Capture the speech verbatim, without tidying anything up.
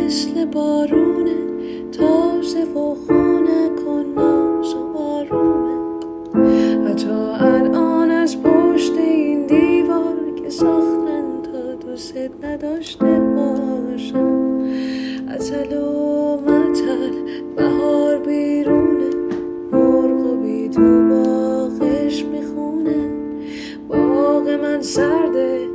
مثل بارونه، تازه و خونه کن ناز و آرومه. حتی الان از پشت این دیوار که ساختن تا دوست نداشته باشم، عسل و متل بهار بیرونه، مرغ و بی تو باغش میخونه. باغ من سرده